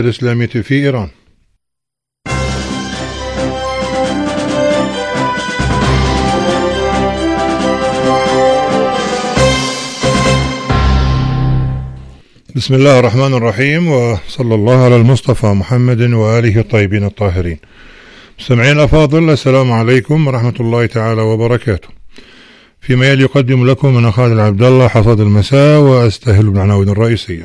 الإسلامية في إيران. بسم الله الرحمن الرحيم، وصلى الله على المصطفى محمد وآله الطيبين الطاهرين. مستمعين الأفاضل، السلام عليكم ورحمة الله تعالى وبركاته. فيما يلي يقدم لكم من خالد عبد الله حصاد المساء، وأستهل بالعناوين الرئيسية.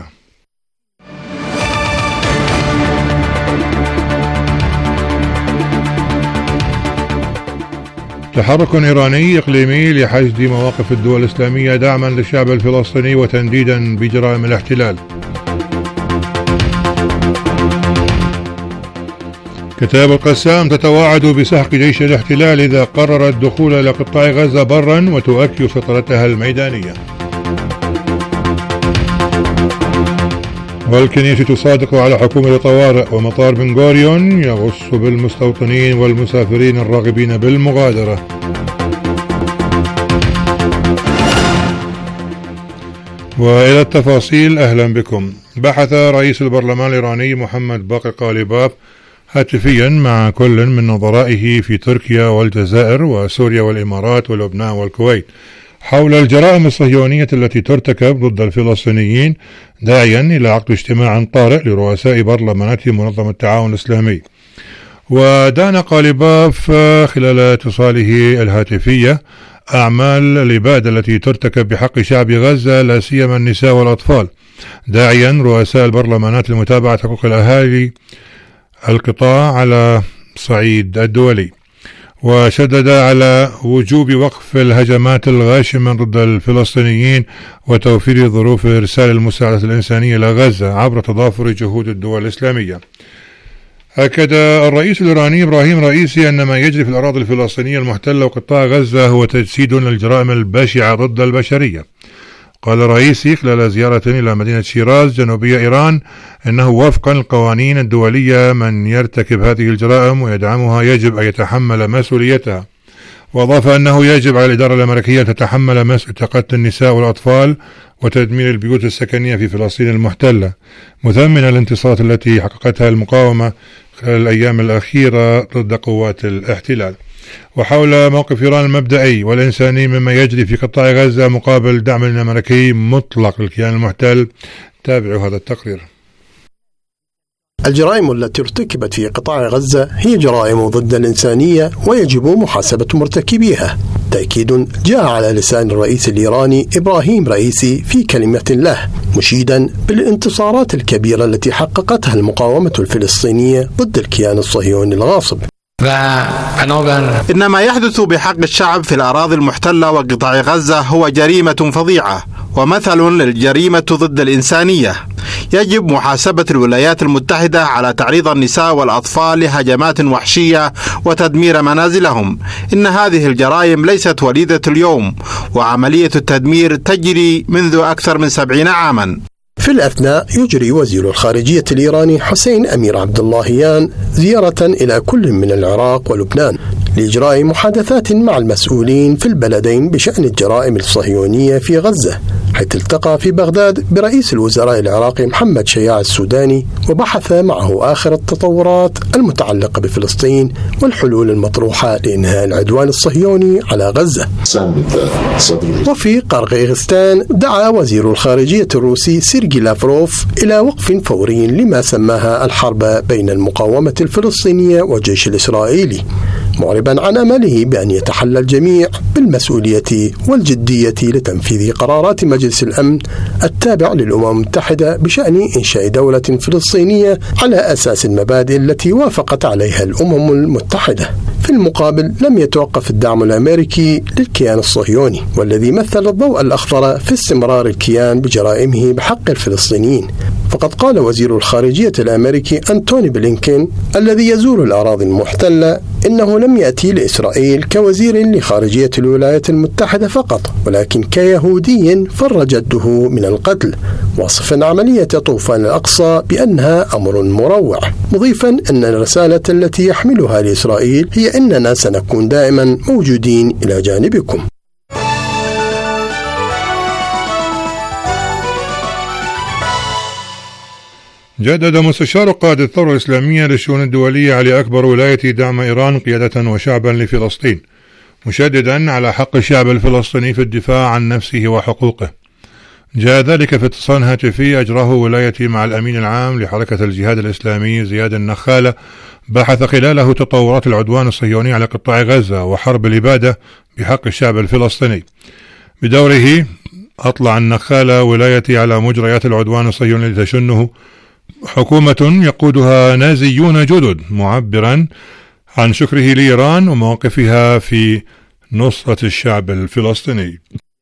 تحرك إيراني إقليمي لحشد مواقف الدول الإسلامية دعما للشعب الفلسطيني وتنديدا بجرائم الاحتلال. كتائب القسام تتواعد بسحق جيش الاحتلال إذا قرر الدخول إلى قطاع غزة برا وتؤكد سيطرتها الميدانية. والكنيسة تصادق على حكومة طوارئ، ومطار بن غوريون يغص بالمستوطنين والمسافرين الراغبين بالمغادرة. وإلى التفاصيل، أهلا بكم. بحث رئيس البرلمان الإيراني محمد باقر قاليباف هاتفيا مع كل من نظرائه في تركيا والجزائر وسوريا والإمارات ولبنان والكويت حول الجرائم الصهيونية التي ترتكب ضد الفلسطينيين، داعيا إلى عقد اجتماع طارئ لرؤساء برلمانات منظمة التعاون الإسلامي. ودان قاليباف خلال اتصاله الهاتفية أعمال الإبادة التي ترتكب بحق شعب غزة، لا سيما النساء والأطفال، داعيا رؤساء البرلمانات لمتابعة حقوق الأهالي القطاع على الصعيد الدولي. وشدد على وجوب وقف الهجمات الغاشمة ضد الفلسطينيين وتوفير ظروف إرسال المساعدة الإنسانية إلى غزة عبر تضافر جهود الدول الإسلامية. أكد الرئيس الإيراني إبراهيم رئيسي أن ما يجري في الأراضي الفلسطينية المحتلة وقطاع غزة هو تجسيد للجرائم البشعة ضد البشرية. قال الرئيسي خلال زيارة إلى مدينة شيراز جنوبية إيران أنه وفقا للقوانين الدولية من يرتكب هذه الجرائم ويدعمها يجب أن يتحمل مسؤوليتها. وأضاف أنه يجب على الإدارة الأمريكية أن تتحمل مسؤولية قتل النساء والأطفال وتدمير البيوت السكنية في فلسطين المحتلة، مثمنا الانتصارات التي حققتها المقاومة خلال الأيام الأخيرة ضد قوات الاحتلال. وحول موقف إيران المبدئي والإنساني مما يجري في قطاع غزة مقابل دعم أمريكي مطلق للكيان المحتل، تابعوا هذا التقرير. الجرائم التي ارتكبت في قطاع غزة هي جرائم ضد الإنسانية ويجب محاسبة مرتكبيها. تأكيد جاء على لسان الرئيس الإيراني إبراهيم رئيسي في كلمة له، مشيدا بالانتصارات الكبيرة التي حققتها المقاومة الفلسطينية ضد الكيان الصهيوني الغاصب. إن ما يحدث بحق الشعب في الأراضي المحتلة وقطاع غزة هو جريمة فظيعة ومثل للجريمة ضد الإنسانية. يجب محاسبة الولايات المتحدة على تعريض النساء والأطفال لهجمات وحشية وتدمير منازلهم. إن هذه الجرائم ليست وليدة اليوم، وعملية التدمير تجري منذ أكثر من 70 عاما. في الأثناء يجري وزير الخارجية الإيراني حسين أمير عبد اللهيان زيارة إلى كل من العراق ولبنان لإجراء محادثات مع المسؤولين في البلدين بشأن الجرائم الصهيونية في غزة، حيث التقى في بغداد برئيس الوزراء العراقي محمد شياع السوداني وبحث معه آخر التطورات المتعلقة بفلسطين والحلول المطروحة لإنهاء العدوان الصهيوني على غزة. وفي قرغيزستان دعا وزير الخارجية الروسي سيرجي لافروف إلى وقف فوري لما سماها الحرب بين المقاومة الفلسطينية والجيش الإسرائيلي، معربا عن أمله بأن يتحلى الجميع بالمسؤولية والجدية لتنفيذ قرارات مجلس الأمن التابع للأمم المتحدة بشأن إنشاء دولة فلسطينية على أساس المبادئ التي وافقت عليها الأمم المتحدة. في المقابل لم يتوقف الدعم الأمريكي للكيان الصهيوني، والذي مثل الضوء الأخضر في استمرار الكيان بجرائمه بحق الفلسطينيين. فقد قال وزير الخارجية الأمريكي أنتوني بلينكين الذي يزور الأراضي المحتلة إنه لم يأتي لإسرائيل كوزير لخارجية الولايات المتحدة فقط، ولكن كيهودي فر جده من القتل، واصفا عملية طوفان الأقصى بأنها أمر مروع، مضيفا أن الرسالة التي يحملها لإسرائيل هي أننا سنكون دائما موجودين إلى جانبكم. جدد مستشار قائد الثورة الإسلامية للشؤون الدولية علي أكبر ولاية دعم إيران قيادة وشعبا لفلسطين، مشددا على حق الشعب الفلسطيني في الدفاع عن نفسه وحقوقه. جاء ذلك في اتصال هاتفي أجراه ولايتي مع الأمين العام لحركة الجهاد الإسلامي زياد النخالة، بحث خلاله تطورات العدوان الصهيوني على قطاع غزة وحرب الإبادة بحق الشعب الفلسطيني. بدوره أطلع النخالة ولايتي على مجريات العدوان الصهيوني التي تشنه حكومة يقودها نازيون جدد، معبرا عن شكره لإيران وموقفها في نصرة الشعب الفلسطيني.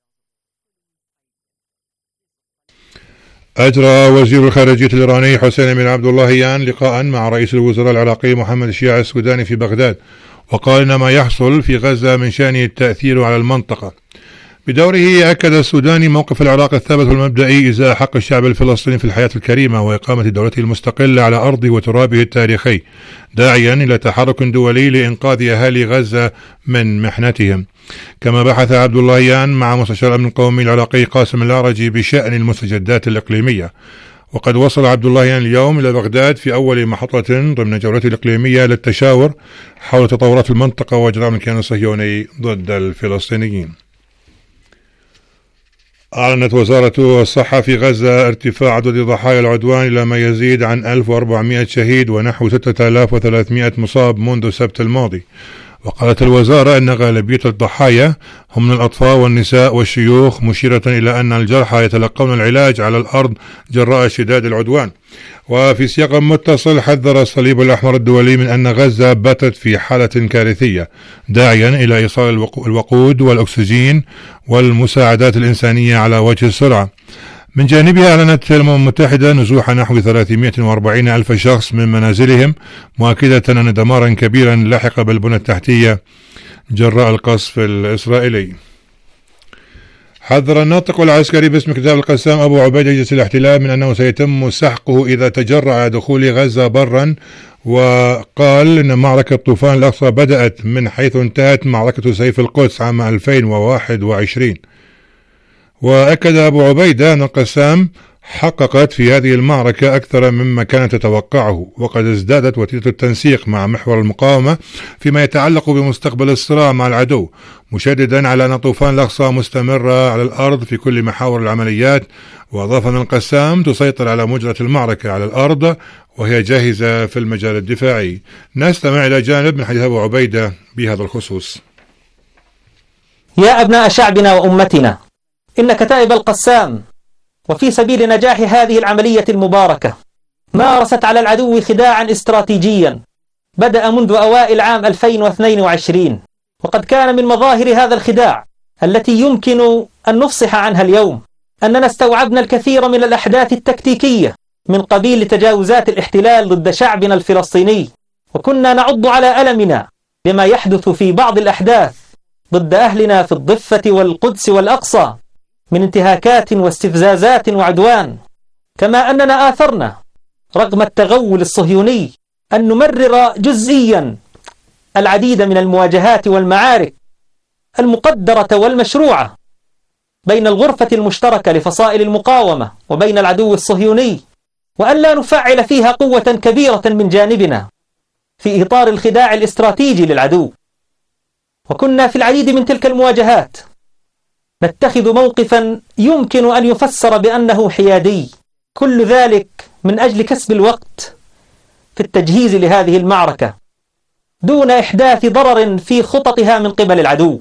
أجرى وزير الخارجية الإيراني حسين أمير عبد اللهيان لقاء مع رئيس الوزراء العراقي محمد الشياع السوداني في بغداد، وقال إن ما يحصل في غزة من شأنه التأثير على المنطقة. بدوره أكد السوداني موقف العراق الثابت والمبدئي إزاء حق الشعب الفلسطيني في الحياة الكريمة وإقامة دولته المستقلة على أرضه وترابه التاريخي، داعيا إلى تحرك دولي لإنقاذ أهالي غزة من محنتهم. كما بحث عبد اللهيان مع مستشار الأمن القومي العراقي قاسم العرجي بشأن المستجدات الإقليمية. وقد وصل عبد اللهيان اليوم إلى بغداد في أول محطة ضمن جولته الإقليمية للتشاور حول تطورات المنطقة وإجرام الكيان الصهيوني ضد الفلسطينيين. أعلنت وزارة الصحة في غزة ارتفاع عدد ضحايا العدوان إلى ما يزيد عن 1400 شهيد ونحو 6300 مصاب منذ السبت الماضي. وقالت الوزارة أن غالبية الضحايا هم من الأطفال والنساء والشيوخ، مشيرة إلى أن الجرحى يتلقون العلاج على الأرض جراء اشتداد العدوان. وفي سياق متصل حذر الصليب الأحمر الدولي من أن غزة باتت في حالة كارثية، داعيا إلى إيصال الوقود والأكسجين والمساعدات الإنسانية على وجه السرعة. من جانبها أعلنت الأمم المتحدة نزوح نحو 340 ألف شخص من منازلهم، مؤكدة أن دمارا كبيرا لحق بالبنى التحتية جراء القصف الإسرائيلي. حذر الناطق العسكري باسم كتاب القسام أبو عبيدة جيش الاحتلال من أنه سيتم سحقه إذا تجرع دخول غزة برا، وقال إن معركة طوفان الأقصى بدأت من حيث انتهت معركة سيف القدس عام 2021. وأكد أبو عبيدة أن القسام حققت في هذه المعركة أكثر مما كانت تتوقعه، وقد ازدادت وتيرة التنسيق مع محور المقاومة فيما يتعلق بمستقبل الصراع مع العدو، مشددا على أن طوفان الأقصى مستمرة على الأرض في كل محاور العمليات. وأضاف أن القسام تسيطر على مجرى المعركة على الأرض وهي جاهزة في المجال الدفاعي. نستمع إلى جانب من حديث أبو عبيدة بهذا الخصوص. يا أبناء شعبنا وأمتنا، إن كتائب القسام وفي سبيل نجاح هذه العملية المباركة مارست على العدو خداعا استراتيجيا بدأ منذ أوائل عام 2022، وقد كان من مظاهر هذا الخداع التي يمكن أن نفصح عنها اليوم أننا استوعبنا الكثير من الأحداث التكتيكية من قبيل تجاوزات الاحتلال ضد شعبنا الفلسطيني، وكنا نعض على ألمنا لما يحدث في بعض الأحداث ضد أهلنا في الضفة والقدس والأقصى من انتهاكات واستفزازات وعدوان. كما أننا آثرنا رغم التغول الصهيوني أن نمرر جزئيا العديد من المواجهات والمعارك المقدرة والمشروعة بين الغرفة المشتركة لفصائل المقاومة وبين العدو الصهيوني، وأن لا نفعل فيها قوة كبيرة من جانبنا في إطار الخداع الاستراتيجي للعدو. وكنا في العديد من تلك المواجهات نتخذ موقفا يمكن أن يفسر بأنه حيادي، كل ذلك من أجل كسب الوقت في التجهيز لهذه المعركة دون إحداث ضرر في خططها من قبل العدو،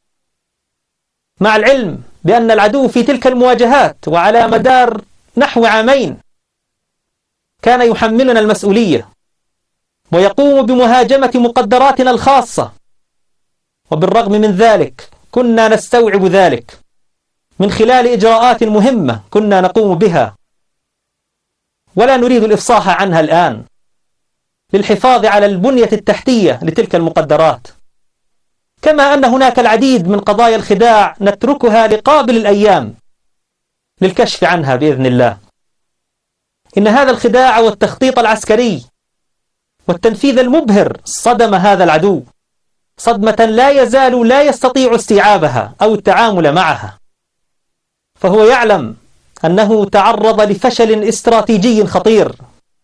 مع العلم بأن العدو في تلك المواجهات وعلى مدار نحو عامين كان يحملنا المسؤولية ويقوم بمهاجمة مقدراتنا الخاصة. وبالرغم من ذلك كنا نستوعب ذلك من خلال إجراءات مهمة كنا نقوم بها ولا نريد الإفصاح عنها الآن للحفاظ على البنية التحتية لتلك المقدرات. كما أن هناك العديد من قضايا الخداع نتركها لقابل الأيام للكشف عنها بإذن الله. إن هذا الخداع والتخطيط العسكري والتنفيذ المبهر صدم هذا العدو صدمة لا يزال لا يستطيع استيعابها أو التعامل معها، فهو يعلم أنه تعرض لفشل استراتيجي خطير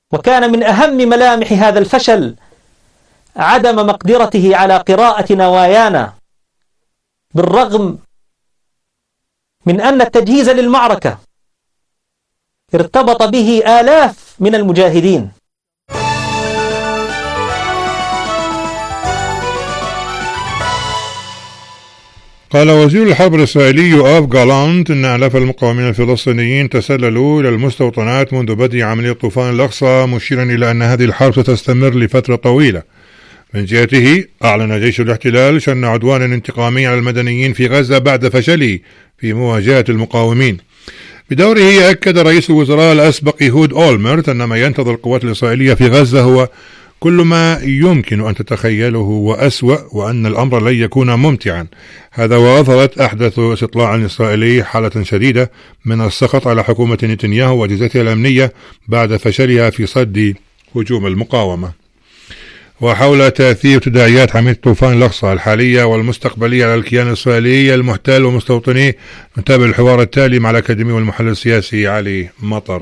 وكان من أهم ملامح هذا الفشل عدم مقدرته على قراءة نوايانا، بالرغم من أن التجهيز للمعركة ارتبط به آلاف من المجاهدين. قال وزير الحرب الإسرائيلي يؤاف جالانت إن آلاف المقاومين الفلسطينيين تسللوا إلى المستوطنات منذ بدء عملية طوفان الأقصى، مشيرا إلى أن هذه الحرب ستستمر لفترة طويلة. من جهته أعلن جيش الاحتلال شن عدوانا انتقاميا على المدنيين في غزة بعد فشله في مواجهة المقاومين. بدوره أكد رئيس الوزراء الأسبق إيهود أولمرت أن ما ينتظر القوات الإسرائيلية في غزة هو كل ما يمكن أن تتخيله وأسوأ، وأن الأمر لن يكون ممتعا. هذا وأظهرت أحدث استطلاع إسرائيلي حالة شديدة من السخط على حكومة نتنياهو وأجهزتها الأمنية بعد فشلها في صد هجوم المقاومة. وحول تأثير تداعيات عملية طوفان الأقصى الحالية والمستقبلية على الكيان الإسرائيلي المحتل ومستوطنيه، نتابع الحوار التالي مع الأكاديمي والمحلل السياسي علي مطر.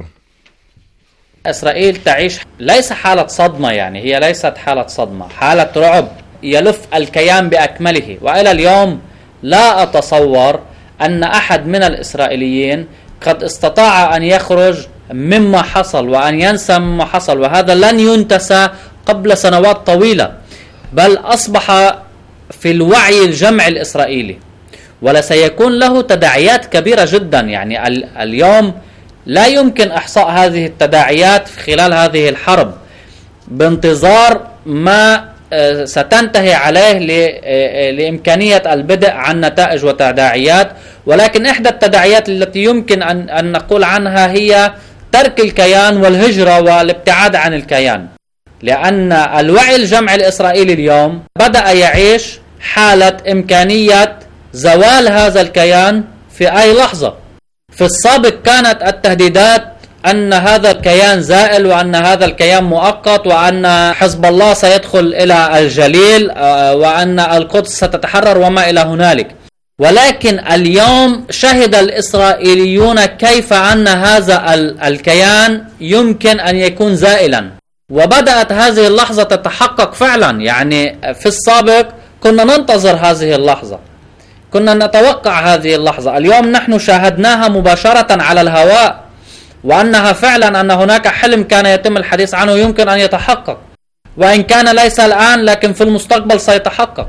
إسرائيل تعيش ليس حالة صدمة، يعني هي ليست حالة صدمة، حالة رعب يلف الكيان بأكمله. وإلى اليوم لا أتصور أن أحد من الإسرائيليين قد استطاع أن يخرج مما حصل وأن ينسى مما حصل، وهذا لن ينتسى قبل سنوات طويلة، بل أصبح في الوعي الجمعي الإسرائيلي ولسيكون له تداعيات كبيرة جدا. يعني اليوم لا يمكن إحصاء هذه التداعيات خلال هذه الحرب بانتظار ما ستنتهي عليه لإمكانية البدء عن نتائج وتداعيات. ولكن إحدى التداعيات التي يمكن أن نقول عنها هي ترك الكيان والهجرة والابتعاد عن الكيان، لأن الوعي الجمعي الإسرائيلي اليوم بدأ يعيش حالة إمكانية زوال هذا الكيان في أي لحظة. في السابق كانت التهديدات أن هذا الكيان زائل وأن هذا الكيان مؤقت وأن حزب الله سيدخل إلى الجليل وأن القدس ستتحرر وما إلى هنالك. ولكن اليوم شهد الإسرائيليون كيف أن هذا الكيان يمكن أن يكون زائلا، وبدأت هذه اللحظة تتحقق فعلا. يعني في السابق كنا ننتظر هذه اللحظة، كنا نتوقع هذه اللحظة، اليوم نحن شاهدناها مباشرة على الهواء، وأنها فعلا أن هناك حلم كان يتم الحديث عنه يمكن أن يتحقق، وإن كان ليس الآن لكن في المستقبل سيتحقق،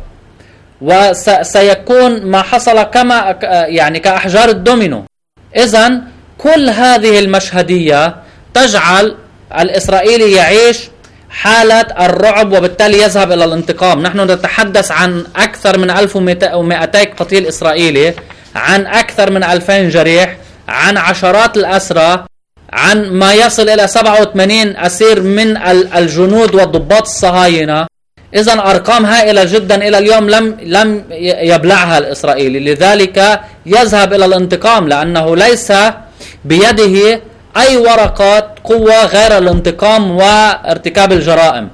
وسيكون ما حصل كما يعني كأحجار الدومينو. إذن كل هذه المشهدية تجعل الإسرائيلي يعيش حالة الرعب وبالتالي يذهب إلى الانتقام. نحن نتحدث عن أكثر من 1200 قتيل إسرائيلي، عن أكثر من 2000 جريح، عن عشرات الأسرى، عن ما يصل إلى 87 أسير من الجنود والضباط الصهاينة. إذن أرقام هائلة جدا إلى اليوم لم يبلعها الإسرائيلي، لذلك يذهب إلى الانتقام، لأنه ليس بيده أي ورقات قوة غير الانتقام وارتكاب الجرائم.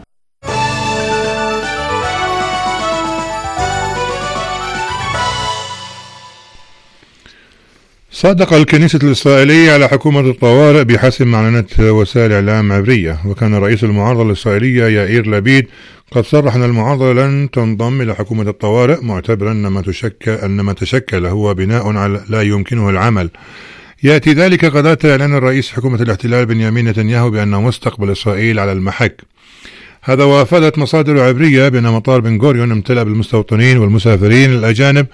صادق الكنيسة الإسرائيلية على حكومة الطوارئ بحسب ما أعلنت وسائل إعلام عبرية، وكان رئيس المعارضة الإسرائيلية يائير لبيد قد صرح أن المعارضة لن تنضم إلى حكومة الطوارئ، معتبرا أن ما تشكل هو بناء على لا يمكنه العمل. يأتي ذلك غداة إعلان الرئيس حكومة الاحتلال بنيامين نتنياهو بأن مستقبل إسرائيل على المحك. هذا وافادت مصادر عبرية بأن مطار بن غوريون امتلأ بالمستوطنين والمسافرين الأجانب،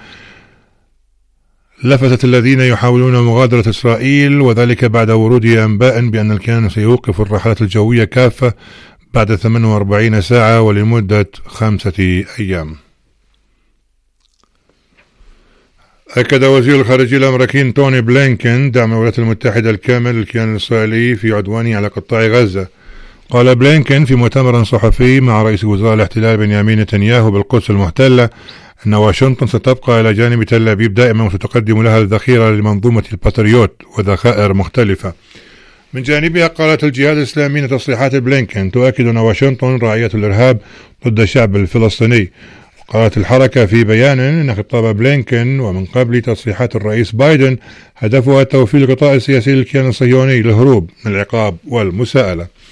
لفتت الذين يحاولون مغادرة إسرائيل، وذلك بعد ورود أنباء بأن الكيان سيوقف الرحلات الجوية كافة بعد 48 ساعة ولمدة 5 أيام. أكد وزير الخارجية الأمريكي توني بلينكن دعم الولايات المتحدة الكامل للكيان الإسرائيلي في عدوانه على قطاع غزة. قال بلينكن في مؤتمر صحفي مع رئيس وزراء الاحتلال بنيامين نتنياهو بالقدس المحتلة أن واشنطن ستبقى إلى جانب تل أبيب دائما وستقدم لها الذخيرة لمنظومة الباتريوت وذخائر مختلفة. من جانبها قالت الجهاد الإسلامي أن تصريحات بلينكن تؤكد أن واشنطن راعية الإرهاب ضد الشعب الفلسطيني. قالت الحركة في بيان أن خطاب بلينكن ومن قبل تصريحات الرئيس بايدن هدفها توفير الغطاء السياسي للكيان الصهيوني للهروب من العقاب والمساءلة.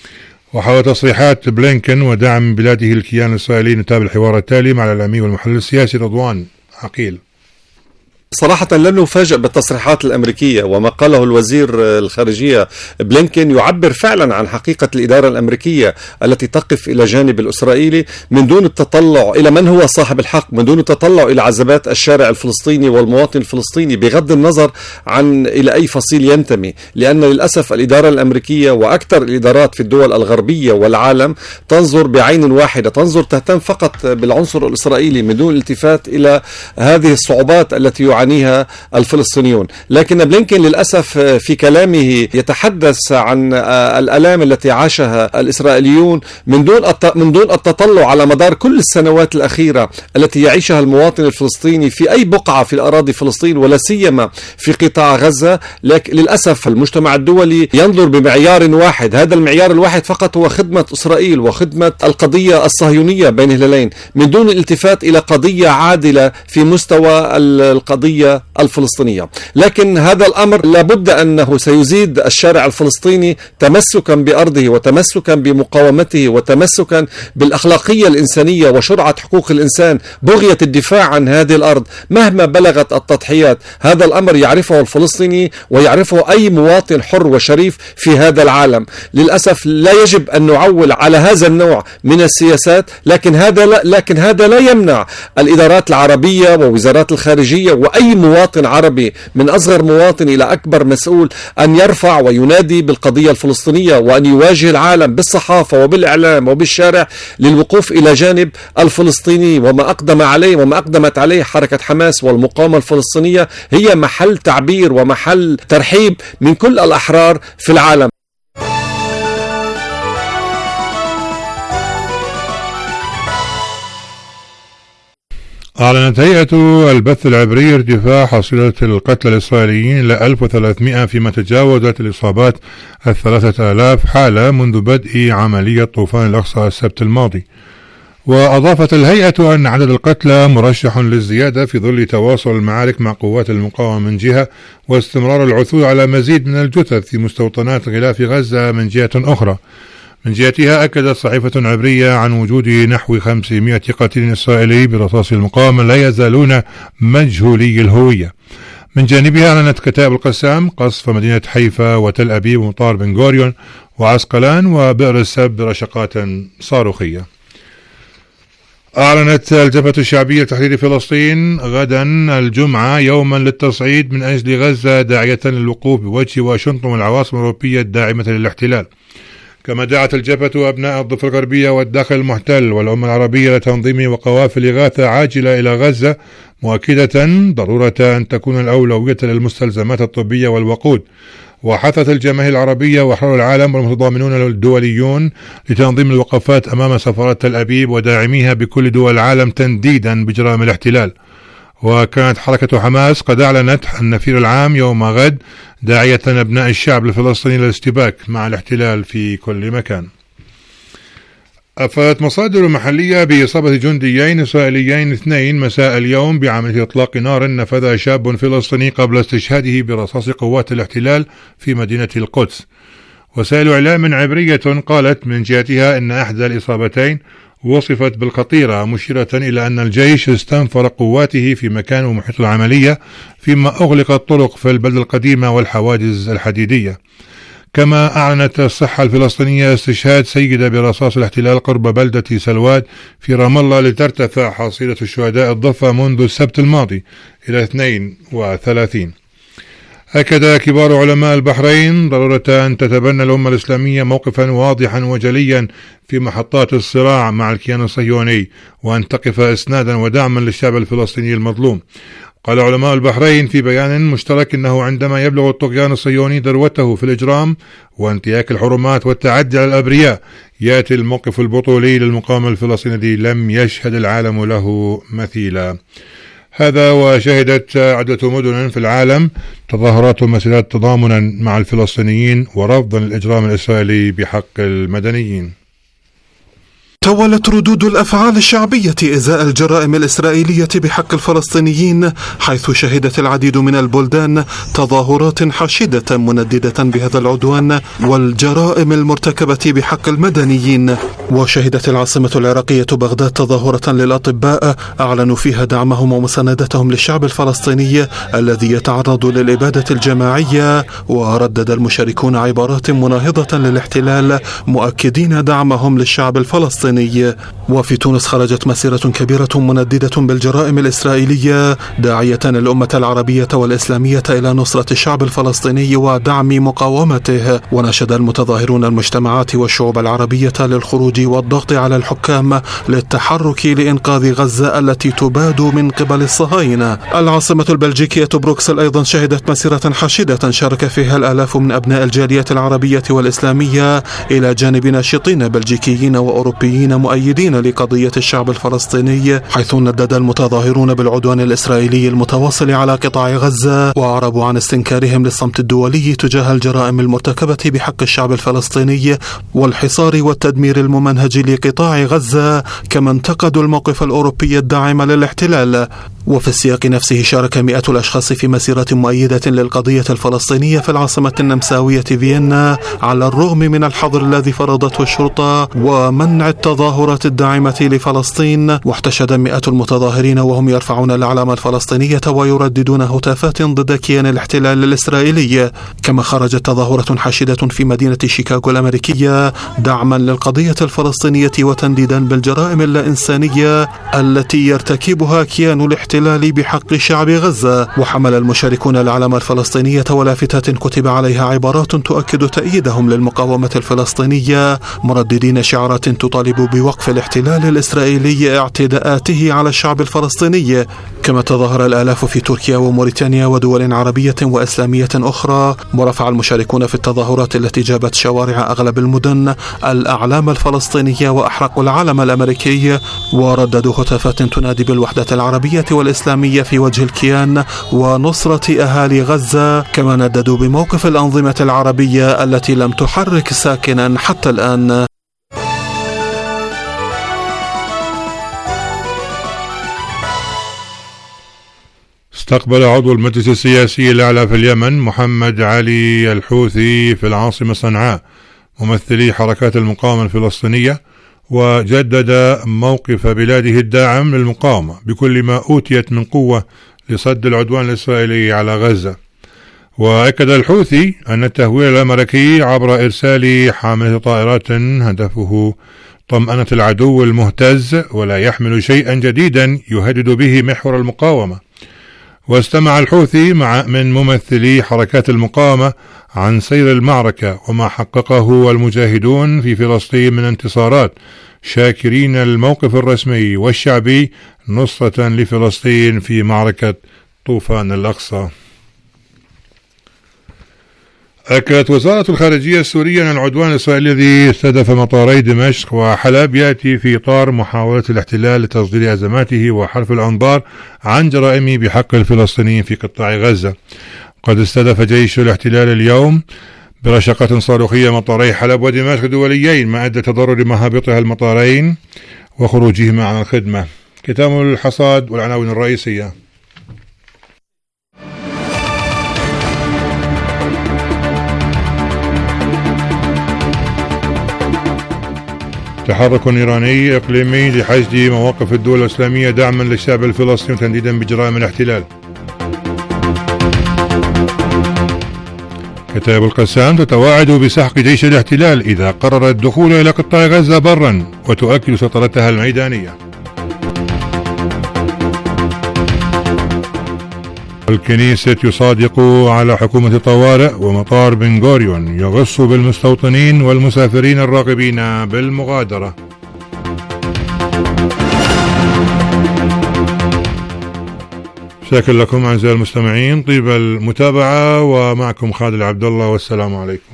وحول تصريحات بلينكن ودعم بلاده الكيان الإسرائيلي نتابع الحوار التالي مع الإعلامي والمحلل السياسي رضوان عقيل. صراحة لم نفاجأ بالتصريحات الأمريكية، وما قاله الوزير الخارجية بلينكن يعبر فعلا عن حقيقة الإدارة الأمريكية التي تقف إلى جانب الإسرائيلي من دون التطلع إلى من هو صاحب الحق، من دون التطلع إلى عزبات الشارع الفلسطيني والمواطن الفلسطيني بغض النظر عن إلى أي فصيل ينتمي، لأن للأسف الإدارة الأمريكية وأكثر الإدارات في الدول الغربية والعالم تنظر بعين واحدة، تهتم فقط بالعنصر الإسرائيلي من دون الالتفات إلى هذه الصعوبات التي يعانيها الفلسطينيون. لكن بلينكن للأسف في كلامه يتحدث عن الآلام التي عاشها الإسرائيليون من دون التطلع على مدار كل السنوات الأخيرة التي يعيشها المواطن الفلسطيني في أي بقعة في الأراضي فلسطين ولا سيما في قطاع غزة. لكن للأسف المجتمع الدولي ينظر بمعيار واحد، هذا المعيار الواحد فقط هو خدمة إسرائيل وخدمة القضية الصهيونية بين الهلالين من دون الالتفات إلى قضية عادلة في مستوى القضية الفلسطينية. لكن هذا الأمر لابد أنه سيزيد الشارع الفلسطيني تمسكا بأرضه وتمسكا بمقاومته وتمسكا بالأخلاقية الإنسانية وشرعة حقوق الإنسان، بغية الدفاع عن هذه الأرض مهما بلغت التضحيات. هذا الأمر يعرفه الفلسطيني ويعرفه أي مواطن حر وشريف في هذا العالم. للأسف لا يجب أن نعول على هذا النوع من السياسات، لكن هذا لا يمنع الإدارات العربية ووزارات الخارجية وأي مواطن عربي من أصغر مواطن إلى أكبر مسؤول أن يرفع وينادي بالقضية الفلسطينية وأن يواجه العالم بالصحافة وبالإعلام وبالشارع للوقوف إلى جانب الفلسطيني. وما أقدمت عليه حركة حماس والمقاومة الفلسطينية هي محل تعبير ومحل ترحيب من كل الأحرار في العالم. أعلنت هيئة البث العبري ارتفاع حصيلة القتلى الإسرائيليين إلى 1300 فيما تجاوزت الإصابات 3000 حالة منذ بدء عملية طوفان الأقصى السبت الماضي. وأضافت الهيئة أن عدد القتلى مرشح للزيادة في ظل تواصل المعارك مع قوات المقاومة من جهة واستمرار العثور على مزيد من الجثث في مستوطنات غلاف غزة من جهة أخرى. من جهتها أكدت صحيفة عبرية عن وجود نحو 500 قتيل إسرائيلي برصاص المقاومة لا يزالون مجهولي الهوية. من جانبها أعلنت كتائب القسام قصف مدينة حيفا وتل أبيب ومطار بن غوريون وعسقلان وبئر السب برشقات صاروخية. أعلنت الجبهة الشعبية لتحرير فلسطين غدا الجمعة يوما للتصعيد من أجل غزة، داعية للوقوف بوجه واشنطن والعواصم الأوروبية الداعمة للاحتلال. كما دعت الجبهة أبناء الضفة الغربية والداخل المحتل والأمة العربية لتنظيم وقوافل إغاثة عاجلة إلى غزة، مؤكدة ضرورة أن تكون الأولوية للمستلزمات الطبية والوقود. وحثت الجماهير العربية وأحرار العالم والمتضامنون الدوليون لتنظيم الوقفات أمام سفارة تل أبيب وداعميها بكل دول العالم تنديدا بجرائم الاحتلال. وكانت حركة حماس قد أعلنت النفير العام يوم غد داعية أبناء الشعب الفلسطيني للاشتباك مع الاحتلال في كل مكان. أفادت مصادر محلية بإصابة جنديين إسرائيليين 2 مساء اليوم بعملية إطلاق نار نفذها شاب فلسطيني قبل استشهاده برصاص قوات الاحتلال في مدينة القدس. وسائل إعلام عبرية قالت من جهتها أن أحدى الإصابتين وصفت بالخطيرة، مشيرة إلى أن الجيش استنفر قواته في مكان ومحيط العملية فيما أغلق الطرق في البلدة القديمة والحواجز الحديدية. كما أعلنت الصحة الفلسطينية استشهاد سيدة برصاص الاحتلال قرب بلدة سلواد في رام الله لترتفع حصيلة الشهداء الضفة منذ السبت الماضي إلى 32. أكد كبار علماء البحرين ضرورة أن تتبنى الأمة الإسلامية موقفا واضحا وجليا في محطات الصراع مع الكيان الصهيوني، وأن تقف إسنادا ودعما للشعب الفلسطيني المظلوم. قال علماء البحرين في بيان مشترك إنه عندما يبلغ الطغيان الصهيوني ذروته في الإجرام وانتهاك الحرمات والتعدي على الأبرياء، يأتي الموقف البطولي للمقاومة الفلسطينية الذي لم يشهد العالم له مثيلا. هذا وشهدت عدة مدن في العالم تظاهرات ومسيرات تضامنا مع الفلسطينيين ورفضا للإجرام الإسرائيلي بحق المدنيين. توالت ردود الأفعال الشعبية إزاء الجرائم الإسرائيلية بحق الفلسطينيين، حيث شهدت العديد من البلدان تظاهرات حاشدة منددة بهذا العدوان والجرائم المرتكبة بحق المدنيين. وشهدت العاصمة العراقية بغداد تظاهرة للأطباء أعلنوا فيها دعمهم ومساندتهم للشعب الفلسطيني الذي يتعرض للإبادة الجماعية، وردد المشاركون عبارات مناهضة للاحتلال مؤكدين دعمهم للشعب الفلسطيني. وفي تونس خرجت مسيرة كبيرة منددة بالجرائم الإسرائيلية داعية الأمة العربية والإسلامية إلى نصرة الشعب الفلسطيني ودعم مقاومته. وناشد المتظاهرون المجتمعات والشعوب العربية للخروج والضغط على الحكام للتحرك لإنقاذ غزة التي تباد من قبل الصهاينة. العاصمة البلجيكية بروكسل أيضا شهدت مسيرة حاشدة شارك فيها الآلاف من أبناء الجالية العربية والإسلامية إلى جانب ناشطين بلجيكيين وأوروبيين مؤيدين لقضية الشعب الفلسطيني، حيث ندد المتظاهرون بالعدوان الإسرائيلي المتواصل على قطاع غزة وأعربوا عن استنكارهم للصمت الدولي تجاه الجرائم المرتكبة بحق الشعب الفلسطيني والحصار والتدمير الممنهج لقطاع غزة، كما انتقدوا الموقف الأوروبي الداعم للاحتلال. وفي السياق نفسه شارك مئات الأشخاص في مسيرة مؤيدة للقضية الفلسطينية في العاصمة النمساوية فيينا على الرغم من الحظر الذي فرضته الشرطة ومنع التظاهرات الداعمة لفلسطين. واحتشد مئات المتظاهرين وهم يرفعون الأعلام الفلسطينية ويرددون هتافات ضد كيان الاحتلال الإسرائيلي. كما خرجت تظاهرة حاشدة في مدينة شيكاغو الأمريكية دعما للقضية الفلسطينية وتنديدا بالجرائم اللاإنسانية التي يرتكبها كيان الاحتلال بحق شعب غزة. وحمل المشاركون العلم الفلسطينية ولافتات كتب عليها عبارات تؤكد تأييدهم للمقاومة الفلسطينية، مرددين شعارات تطالب بوقف الاحتلال الإسرائيلي اعتداءاته على الشعب الفلسطيني. كما تظاهر الآلاف في تركيا وموريتانيا ودول عربية وإسلامية أخرى، ورفع المشاركون في التظاهرات التي جابت شوارع أغلب المدن الأعلام الفلسطينية وأحرقوا العلم الأمريكي، ورددوا هتافات تنادي بالوحدة العربية والإسلامية في وجه الكيان ونصرة أهالي غزة. كما نددوا بموقف الأنظمة العربية التي لم تحرك ساكنا حتى الآن. استقبل عضو المجلس السياسي الأعلى في اليمن محمد علي الحوثي في العاصمة صنعاء ممثلي حركات المقاومة الفلسطينية، وجدد موقف بلاده الداعم للمقاومة بكل ما أوتيت من قوة لصد العدوان الإسرائيلي على غزة. وأكد الحوثي أن التهويل الأمريكي عبر إرسال حاملة طائرات هدفه طمأنة العدو المهتز ولا يحمل شيئا جديدا يهدد به محور المقاومة. واستمع الحوثي من ممثلي حركات المقاومة عن سير المعركة وما حققه المجاهدون في فلسطين من انتصارات، شاكرين الموقف الرسمي والشعبي نصرة لفلسطين في معركة طوفان الأقصى. أكدت وزارة الخارجية السورية أن العدوان الإسرائيلي الذي استهدف مطاري دمشق وحلب يأتي في إطار محاولة الاحتلال لتصدير أزماته وحرف الأنظار عن جرائمه بحق الفلسطينيين في قطاع غزة. قد استهدف جيش الاحتلال اليوم برشقة صاروخية مطاري حلب ودمشق دوليين، ما أدى تضرر مهابطها المطارين وخروجهما عن الخدمة. كتاب الحصاد والعناوين الرئيسية. تحرك إيراني إقليمي لحشد مواقف الدول الإسلامية دعما للشعب الفلسطيني وتنديدا بجرائم الاحتلال. كتائب القسام تتواعد بسحق جيش الاحتلال إذا قرر الدخول إلى قطاع غزة برا وتؤكد سيطرتها الميدانية. الكنيسة يصادق على حكومة طوارئ، ومطار بن غوريون يغص بالمستوطنين والمسافرين الراغبين بالمغادرة. شكرا لكم أعزائي المستمعين، طيب المتابعة، ومعكم خالد عبد الله، والسلام عليكم.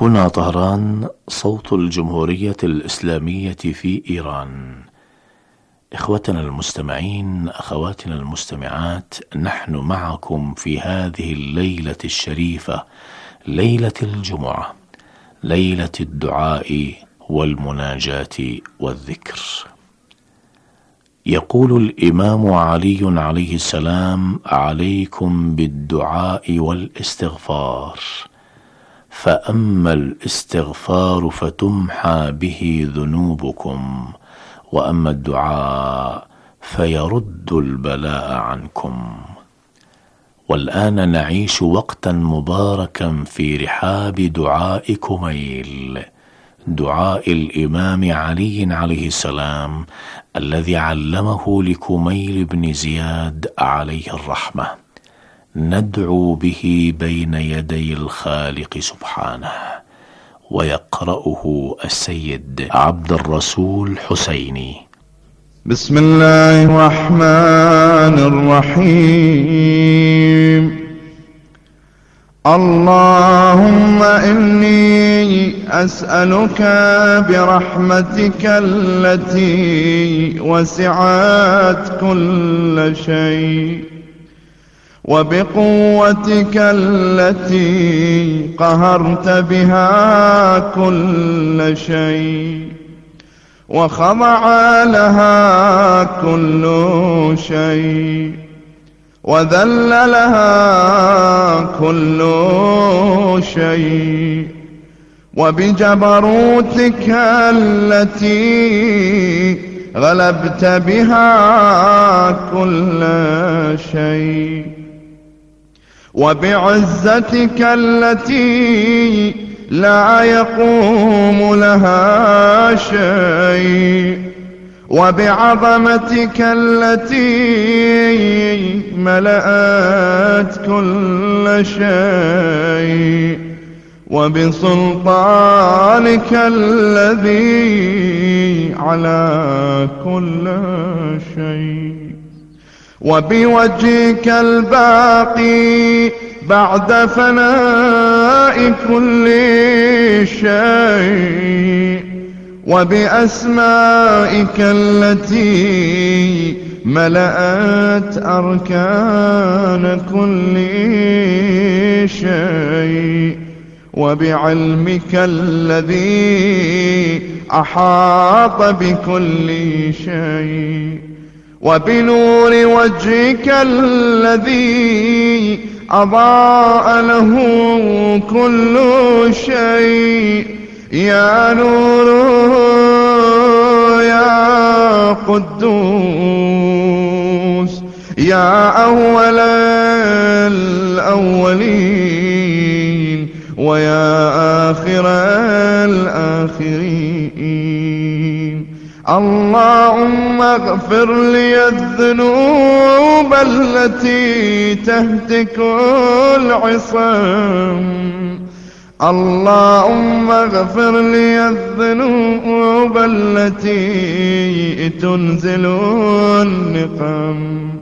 هنا طهران، صوت الجمهورية الإسلامية في إيران. إخوتنا المستمعين، أخواتنا المستمعات، نحن معكم في هذه الليلة الشريفة، ليلة الجمعة، ليلة الدعاء والمناجاة والذكر. يقول الإمام علي عليه السلام: عليكم بالدعاء والاستغفار، فأما الاستغفار فتمحى به ذنوبكم، وأما الدعاء فيرد البلاء عنكم. والآن نعيش وقتا مباركا في رحاب دعاء كميل، دعاء الإمام علي عليه السلام الذي علمه لكميل بن زياد عليه الرحمة، ندعو به بين يدي الخالق سبحانه. ويقرأه السيد عبد الرسول حسيني. بسم الله الرحمن الرحيم. اللهم إني أسألك برحمتك التي وسعت كل شيء، وبقوتك التي قهرت بها كل شيء، وخضع لها كل شيء، وذل لها كل شيء، وبجبروتك التي غلبت بها كل شيء، وبعزتك التي لا يقوم لها شيء، وبعظمتك التي ملأت كل شيء، وبسلطانك الذي على كل شيء، وبوجهك الباقي بعد فناء كل شيء، وبأسمائك التي ملأت أركان كل شيء، وبعلمك الذي أحاط بكل شيء، وبنور وجهك الذي أضاء له كل شيء. يا نور يا قدوس، يا أول الأولين، ويا آخر الآخرين. اللهم اغفر لي الذنوب التي تهتك العصام، اللهم اغفر لي الذنوب التي تنزل النقم،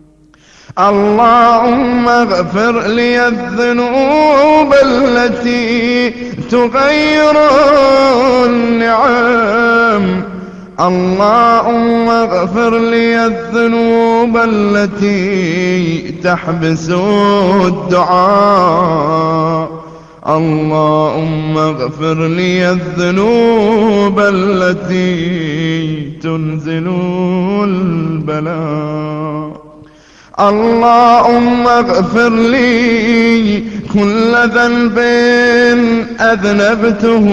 اللهم اغفر لي الذنوب التي تغير النعم، اللهم اغفر لي الذنوب التي تحبس الدعاء، اللهم اغفر لي الذنوب التي تنزل البلاء، اللهم اغفر لي كل ذنب أذنبته،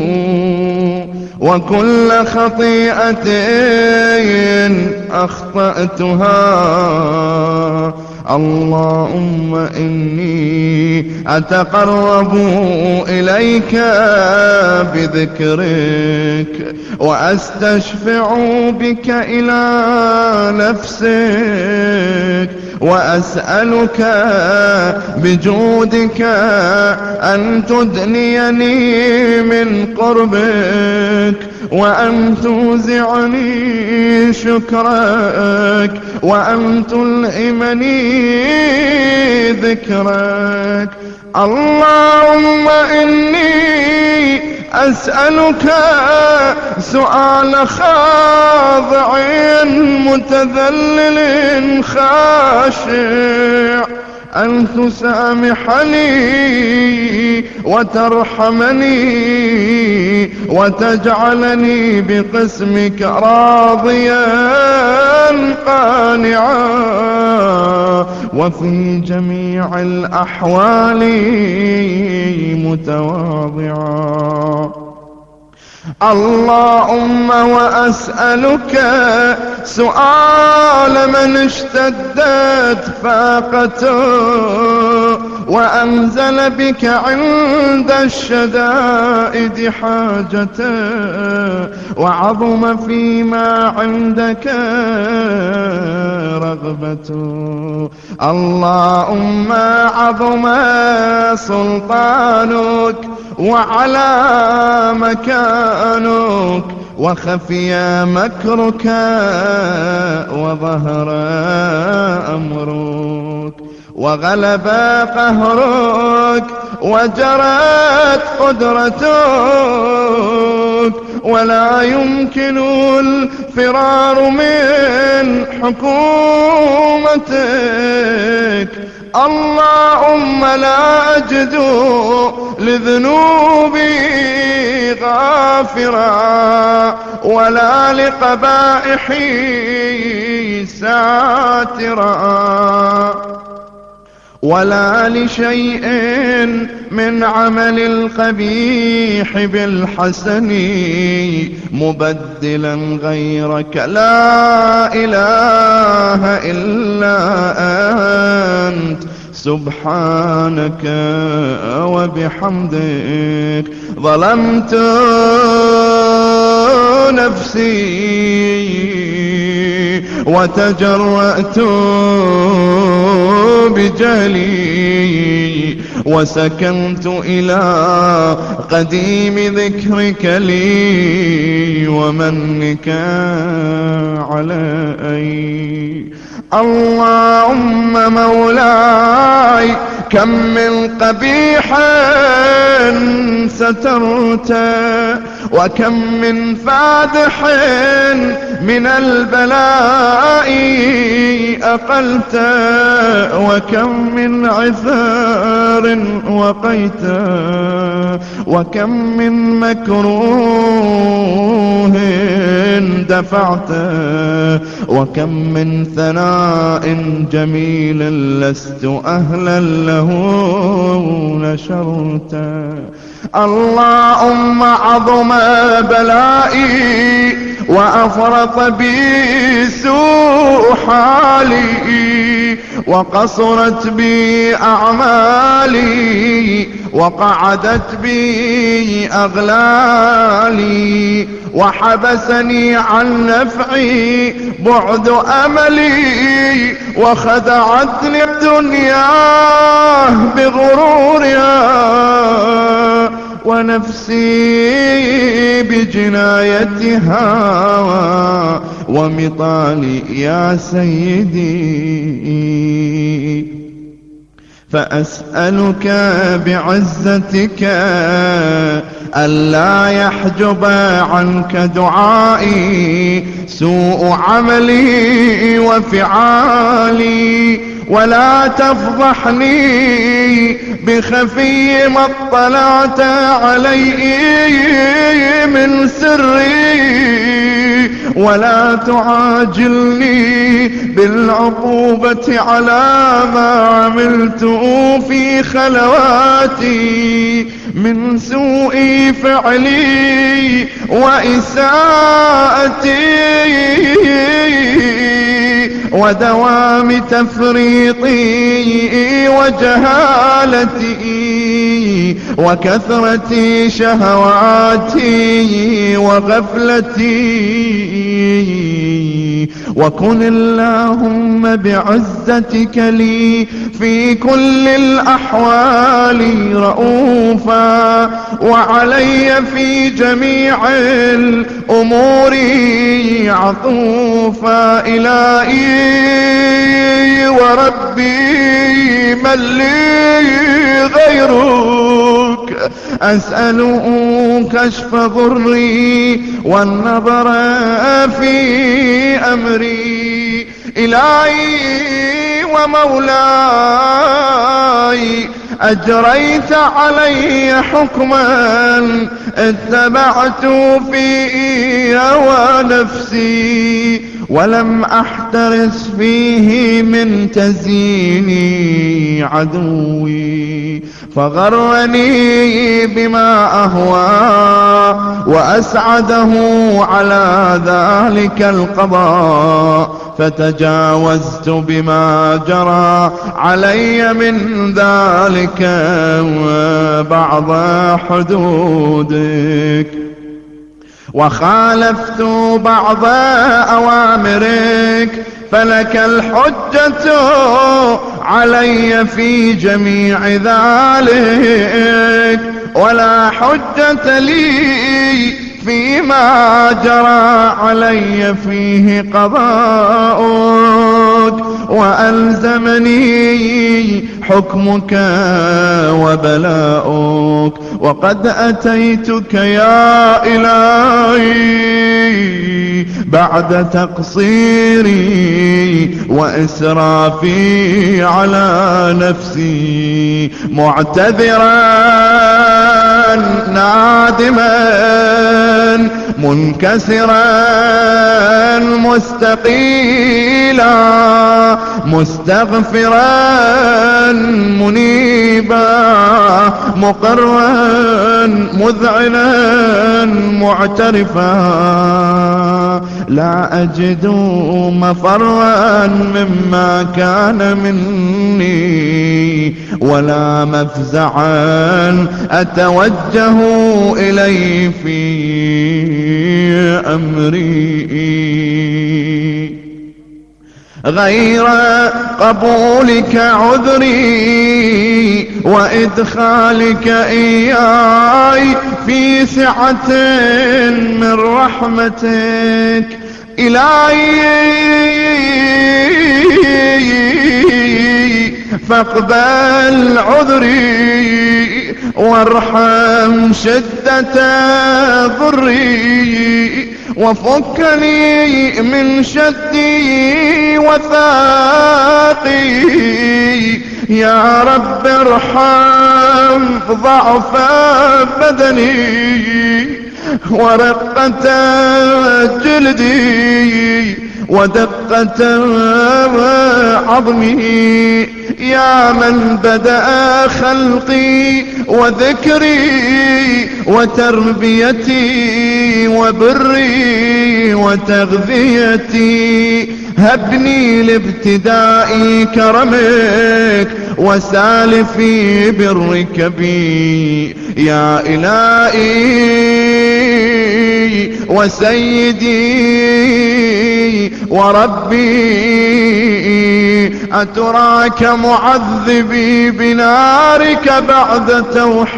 وكل خطيئة أخطأتها. اللهم إني أتقرب إليك بذكرك، وأستشفع بك إلى نفسك، وأسألك بجودك أن تدنيني من قربك، وأن توزعني شكرك، وأن تلهمني ذكرك. اللهم إني أسألك سؤال خاضع متذلل خاشع أن تسامحني وترحمني وتجعلني بقسمك راضيا قانعا وفي جميع الأحوال متواضعا. اللهم وأسألك سؤال من اشتدت فاقته وأنزل بك عند الشدائد حاجته وعظم فيما عندك رغبته. اللهم عظم سلطانك وعلى مكانك وخفي مكرك وظهر أمرك وغلب قهرك وجرت قدرتك ولا يمكن الفرار من حكومتك. اللهم لا أجد لذنوبي غافرا ولا لقبائحي ساترا ولا لشيء من عمل القبيح بالحسن مبدلا غيرك. لا إله إلا أنت سبحانك وبحمدك ظلمت نفسي وتجرأت بجهلي وسكنت إلى قديم ذكرك لي ومنك علي. اللهم مولاي كم من قبيح سترت وكم من فادح من البلاء أقلت وكم من عثار وقيت وكم من مكروه دفعت وكم من ثناء جميل لست أهلا له نشرت. اللهم عظم بلائي وأفرط بي سوء حالي وقصرت بي أعمالي وقعدت بي أغلالي وحبسني عن نفعي بعد أملي وخدعتني الدنيا بغرورها ونفسي بجنايتها ومطالي يا سيدي. فأسألك بعزتك ألا يحجب عنك دعائي سوء عملي وفعالي ولا تفضحني بخفي ما اطلعت عليه من سري ولا تعاجلني بالعقوبة على ما عملت في خلواتي من سوء فعلي وإساءتي ودوام تفريطي وجهالتي وكثرة شهواتي وغفلتي وكن اللهم بعزتك لي في كل الأحوال رؤوفا، وعلي في جميع الأمور عطوفا. إلهي وربي من لي غيرك، أسأل كشف ضري والنظر في أمري. إلهي ومولاي أجريت علي حكما اتبعت فيه هوى نفسي، ولم أحترس فيه من تزيين عدوي، فغرني بما أهوى وأسعده على ذلك القضاء، فتجاوزت بما جرى علي من ذلك بعض حدودك، وخالفت بعض أوامرك، فلك الحجة علي في جميع ذلك، ولا حجة لي فيما جرى علي فيه قضاؤك، وألزمني حكمك وبلاؤك. وقد أتيتك يا إلهي بعد تقصيري وإسرافي على نفسي، معتذرا نادما منكسرا مستقيلا مستغفرا منيبا مقرا مذعنا معترفا، لا أجد مفرا مما كان مني، ولا مفزعا أتوجه إليه في أمري، غير قبولك عذري وإدخالك إياي في سعة من رحمتك. إلهي فاقبل عذري وارحم شدة ضري، وفكني من شدي وثاقي. يا رب ارحم ضعف بدني ورقة جلدي ودقة عظمي، يا من بدأ خلقي وذكري وتربيتي وبري وتغذيتي. هبني لابتداء كرمك وسالفي برك بي، يا إلهي وسيدي وربي. أتراك معذبي بنارك بعد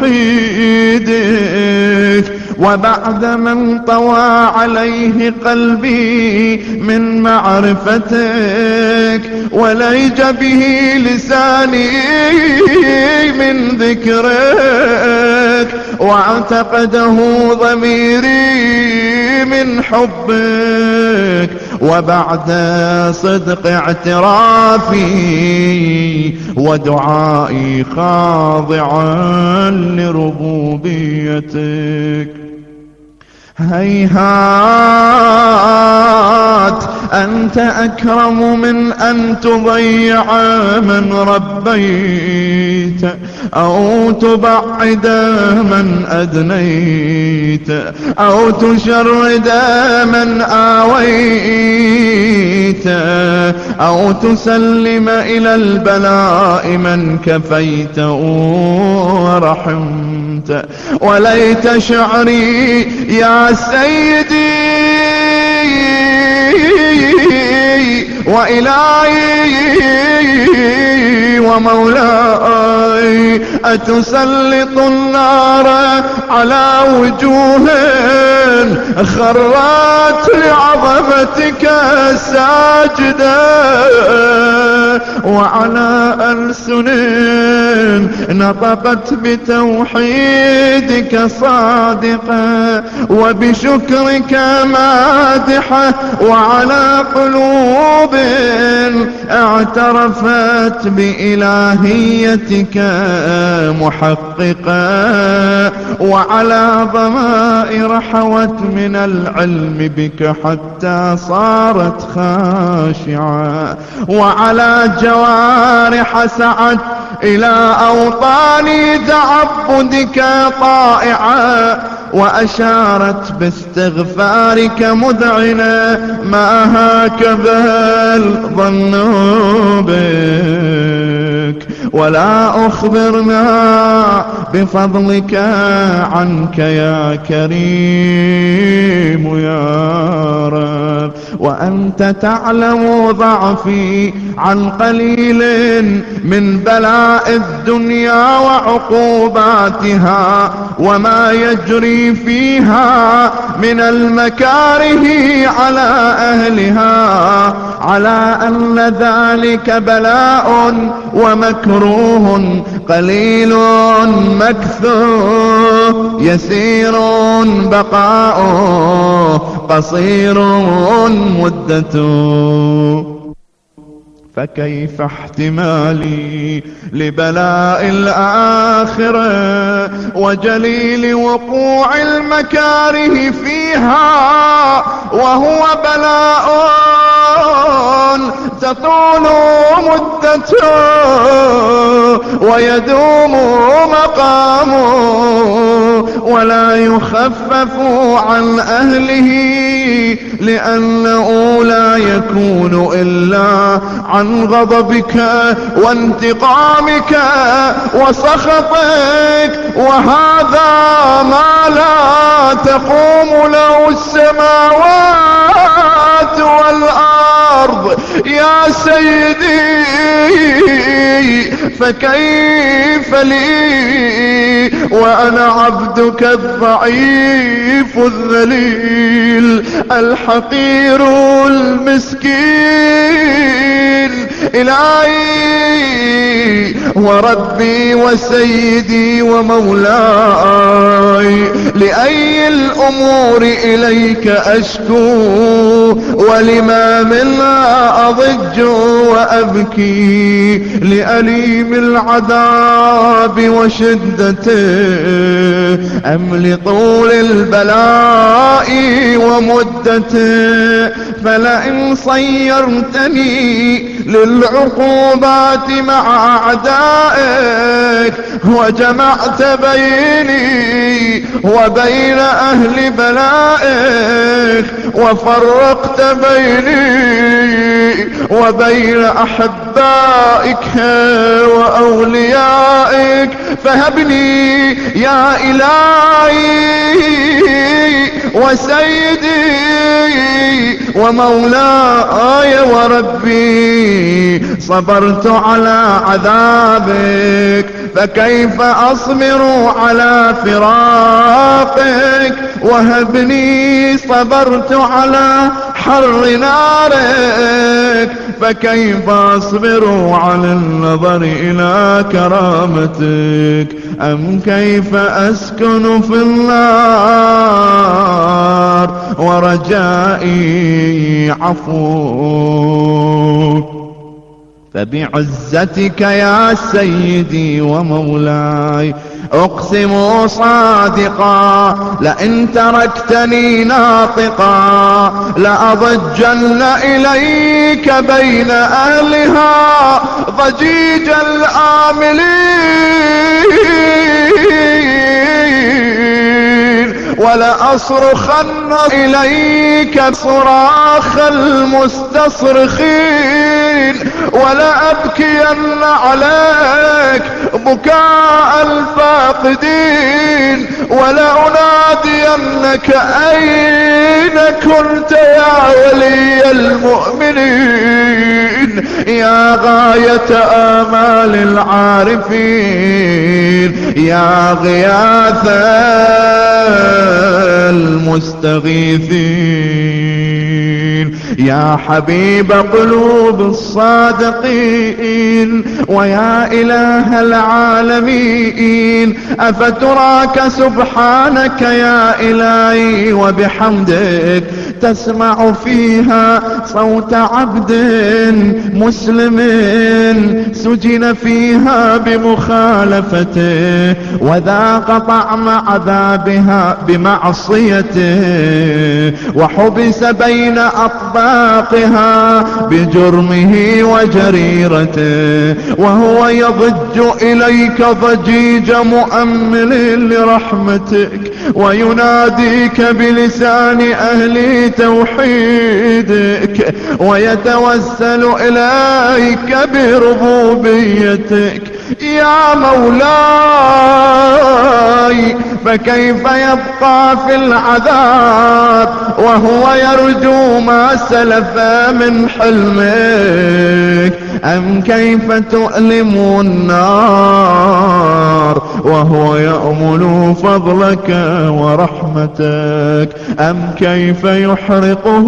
توحيدك، وبعد من طوى عليه قلبي من معرفتك، وليج به لساني من ذكرك، واعتقده ضميري من حبك، وبعد صدق اعترافي ودعائي خاضعا لربوبيتك. هيهات أنت أكرم من أن تضيع من ربيت، أو تبعد من أدنيت، أو تشرد من آويت، أو تسلم إلى البلاء من كفيت ورحمت. وليت شعري يا سيدي وإلهي ومولاي أتسلط النار على وجوه خرت لعظمتك ساجدة وعلى ألسن نطقت بتوحيدك صادقة وبشكرك مادحة وعلى قلوب اعترفت بإلهيتك محققة وعلى ضمائر حوت من العلم بك حتى صارت خاشعة وعلى جوارح سعت إلى أوطان تعبدك طائعة وأشارت باستغفارك مذعنة ما هكذا الظن بك ولا أخبرنا بفضلك عنك يا كريم يا رب وأنت تعلم ضعفي عن قليل من بلاء الدنيا وعقوباتها وما يجري فيها من المكاره على أهلها على أن ذلك بلاء ومكروه قليل مكثور يسير بقاؤه قصير مدته فكيف احتمالي لبلاء الآخرة وجليل وقوع المكاره فيها وهو بلاء تطول مدته ويدوم مقامه ولا يخفف عن أهله لأنه لا يكون إلا عن غضبك وانتقامك وسخطك وهذا ما لا تقوم له السماوات والأرض يا سيدي فكيف لي وأنا عبدك الضعيف الذليل الحقير المسكين إلهي وربي وسيدي ومولاي لأي الأمور إليك أشكو ولما منها أضج وأبكي لأليم العذاب وشدته أم لطول البلاء ومدته فلئن صيرتني للعقوبات مع أعدائك وجمعت بيني وبين أهل بلائك وفرقت بيني وبين أحبائك وأوليائك فهبني يا إلهي وسيدي ومولاي وربي صبرت على عذابك فكيف أصبر على فراقك وهبني صبرت على حر نارك فكيف أصبر على النظر إلى كرامتك أم كيف أسكن في النار ورجائي عفوك فبعزتك يا سيدي ومولاي أقسم صادقا لئن تركتني ناطقا لأضجن إليك بين أهلها ضجيج الآملين ولأصرخن إليك صراخ المستصرخين ولأبكين عليك بكاء الفاقدين ولأنادينك أين كنت يا ولي المؤمنين يا غاية آمال العارفين يا غياث المستغيثين يا حبيب قلوب الصادقين ويا إله العالمين أفتراك سبحانك يا إلهي وبحمدك تسمع فيها صوت عبد مسلم سجن فيها بمخالفته وذاق طعم عذابها بمعصيته وحبس بين أطباقها بجرمه وجريرته وهو يضج إليك ضجيج مؤمل لرحمتك ويناديك بلسان أهل توحيدك ويتوسل إليك بربوبيتك يا مولاي فكيف يبقى في العذاب وهو يرجو ما سلف من حلمك أم كيف تؤلم النار وهو يأمل فضلك ورحمتك أم كيف يحرقه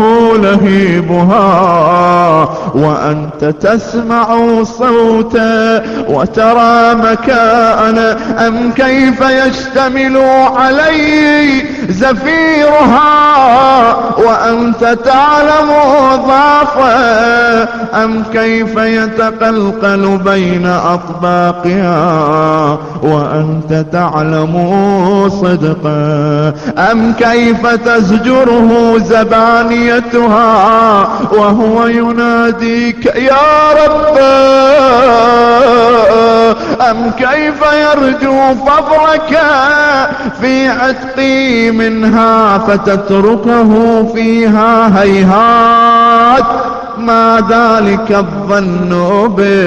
لهيبها وأنت تسمع صوتا وترى مكانا أم كيف يشتمل عليه زفيرها وأنت تعلم ضعفا أم كيف يتقلقل بين أطباقها وأنت تعلم صدقا أم كيف تزجره زبانيتها وهو يناديك يا رب أم كيف يرجو فضلك في عتقي منها فتتركه فيها هيهات ما ذلك الظن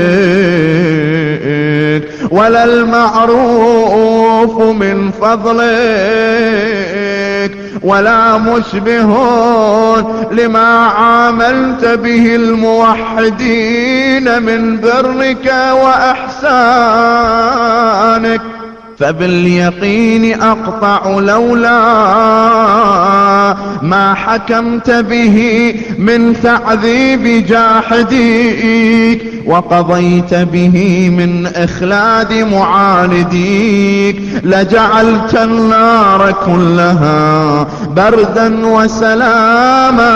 بك ولا المعروف من فضلك ولا مشبه لما عاملت به الموحدين من برك وإحسانك فباليقين أقطع لولا ما حكمت به من تعذيب جاحديك وقضيت به من إخلاد معانديك لجعلت النار كلها بردا وسلاما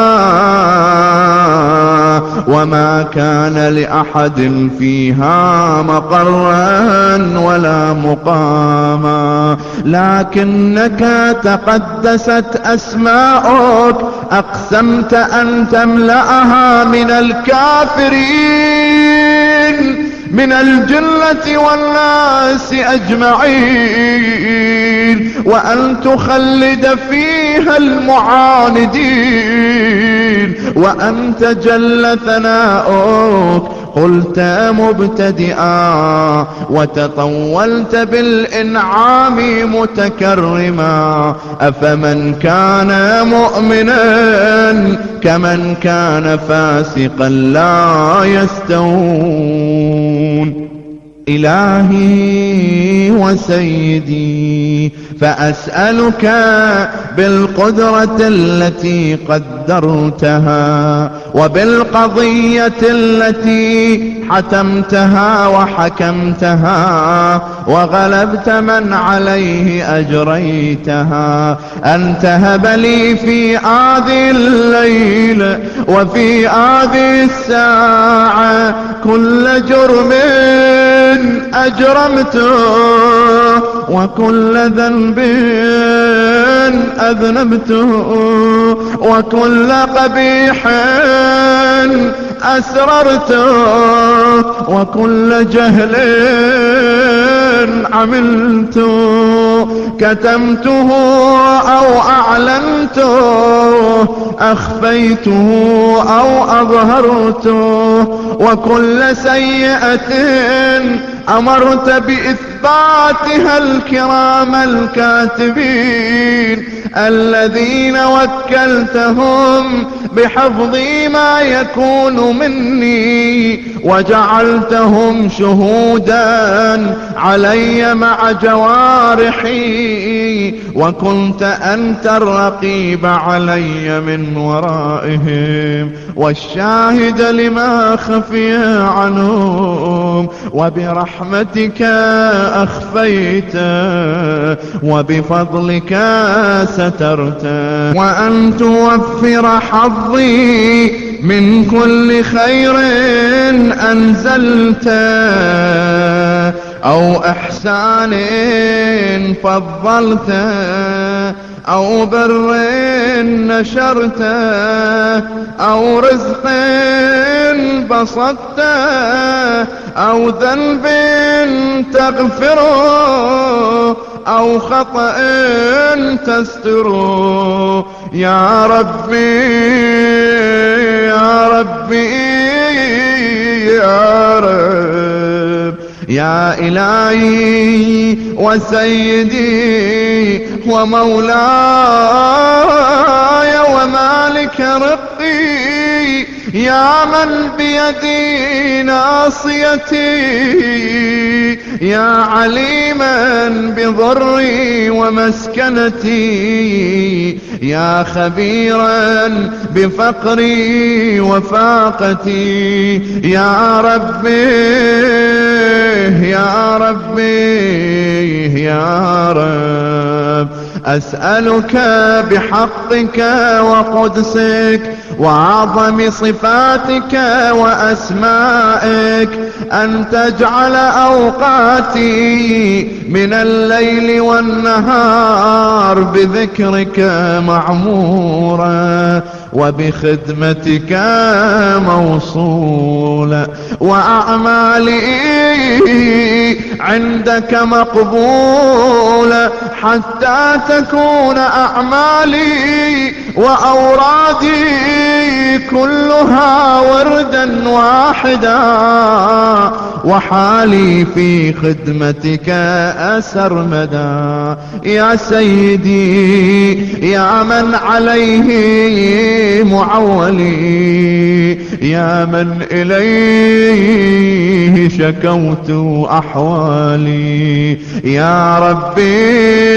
وما كان لأحد فيها مقرا ولا مقاما لكنك تقدست أسماؤك أقسمت أن تملأها من الكافرين من الجنة والناس أجمعين وأن تخلد فيها المعاندين وأنت جل ثناؤك قلت مبتدئا وتطولت بالإنعام متكرما أفمن كان مؤمنا كمن كان فاسقا لا يستوون إلهي وسيدي فأسألك بالقدرة التي قدرتها وبالقضية التي حتمتها وحكمتها وغلبت من عليه أجريتها أن تهب لي في هذه الليل وفي هذه الساعة كل جرم أجرمته وكل ذنب أذنبته وكل قبيح أسررته وكل جهل عملته كتمته أو أعلنته أخفيته أو أظهرته، وكل سيئة أمرت بإثباتها الكرام الكاتبين الذين وكلتهم بحفظ ما يكون مني، وجعلتهم شهودا علي مع جوارحي، وكنت أنت الرقيب علي من ورائهم والشاهد لما خفي عنهم، وبرحمتك أخفيت وبفضلك سترت، وأن توفر حظي من كل خير أنزلت أو إحسان فضلت أو بر نشرت أو رزق بسطت أو ذنب تغفره أو خطأ تستره. يا ربي يا ربي يا رب، يا إلهي وسيدي ومولاي ومالك رقي، يا من بيدي ناصيتي، يا عليما بضري ومسكنتي، يا خبيرا بفقري وفاقتي. يا ربي يا ربي يا رب، أسألك بحقك وقدسك وعظم صفاتك وأسمائك أن تجعل أوقاتي من الليل والنهار بذكرك معمورة وبخدمتك موصولة، وأعمالي عندك مقبولة، حتى تكون أعمالي وأورادي كلها وردا واحدا، وحالي في خدمتك أسرمدا. يا سيدي يا من عليه معولي، يا من إليه شكوت أحوالي، يا ربي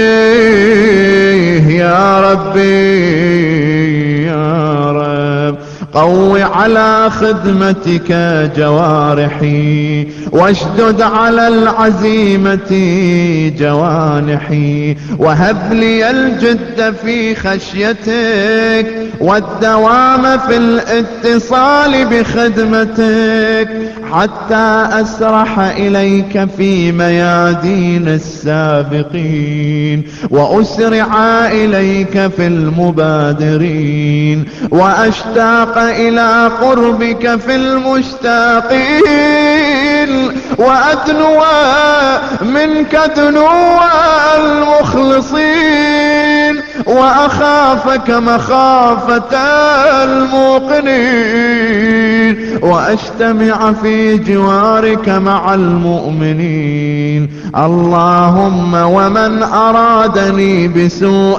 يا ربي يا رب، قو على خدمتك جوارحي، واشدد على العزيمة جوانحي، وهب لي الجد في خشيتك والدوام في الاتصال بخدمتك، حتى أسرح إليك في ميادين السابقين، وأسرع إليك في المبادرين، وأشتاق إلى قربك في المشتاقين، وأدنو منك دنو المخلصين، وأخافك مخافة الموقنين، وأجتمع في جوارك مع المؤمنين. اللهم ومن أرادني بسوء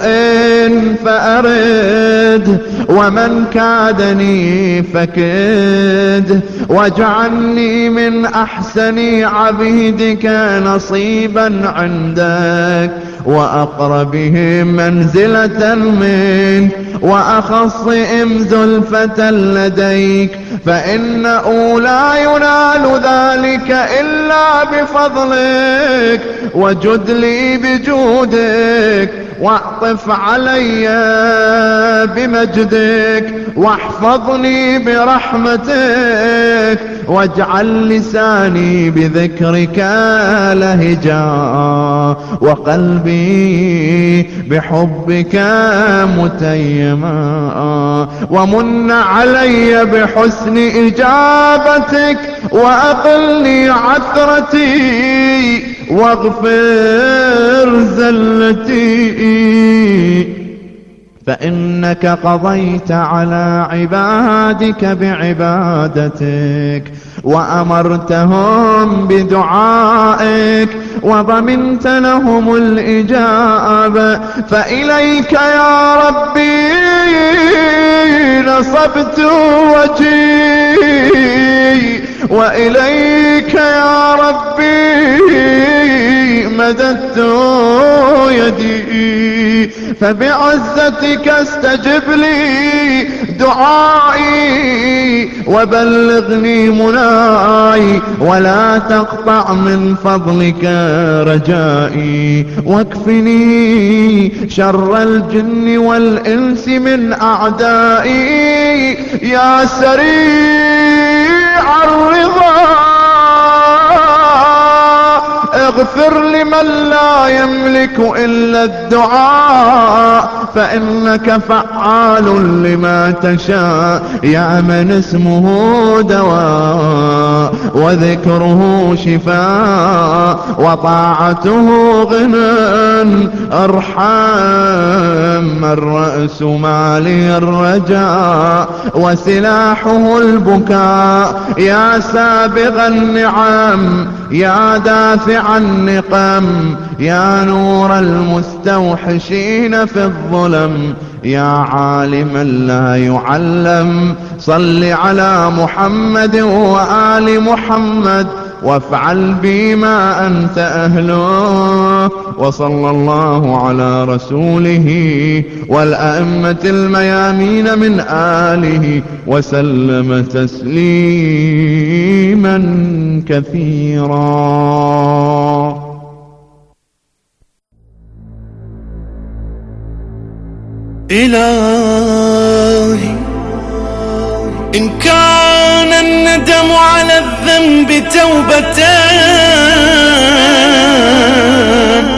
فأرد، ومن كادني فكد، واجعلني من أحسن عبيدك نصيبا عندك، وأقربهم منزلة منك، وأخصهم زلفة لديك، فإنه لا ينال ذلك إلا بفضلك، وجد لي بجودك، واعطف علي بمجدك، واحفظني برحمتك، واجعل لساني بذكرك لهجا، وقلبي بحبك متيما، ومن علي بحسن إجابتك، وأقلني عثرتي، واغفر زلتي، فإنك قضيت على عبادك بعبادتك وأمرتهم بدعائك وضمنت لهم الإجابة، فإليك يا ربي نصبت وجهي وإليك يا ربي مددت يدي، فبعزتك استجب لي دعائي وبلغني مناي، ولا تقطع من فضلك رجائي، واكفني شر الجن والإنس من أعدائي، يا سريع الرضا اغفر لمن لا يملك إلا الدعاء، فإنك فعال لما تشاء، يا من اسمه دواء وذكره شفاء وطاعته غنى، ارحم الرأس مالي الرجاء وسلاحه البكاء، يا سابغ النعم يا دافع النقم، يا نور المستوحشين في الظلم، يا عالما لا يعلم، صل على محمد وآل محمد وافعل بي ما أنت أهله، وصلى الله على رسوله والأئمة الميامين من آله وسلم تسليما كثيرا. إلهي إن كان الندم على الذنب توبتان،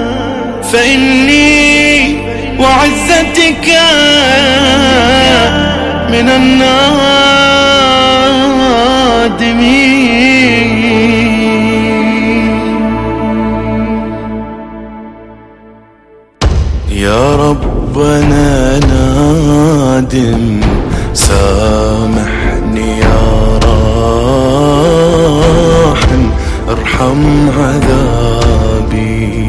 فإني وعزتك من النادمين. يا ربنا نادم سامحني يا راحم، ارحم عذابي،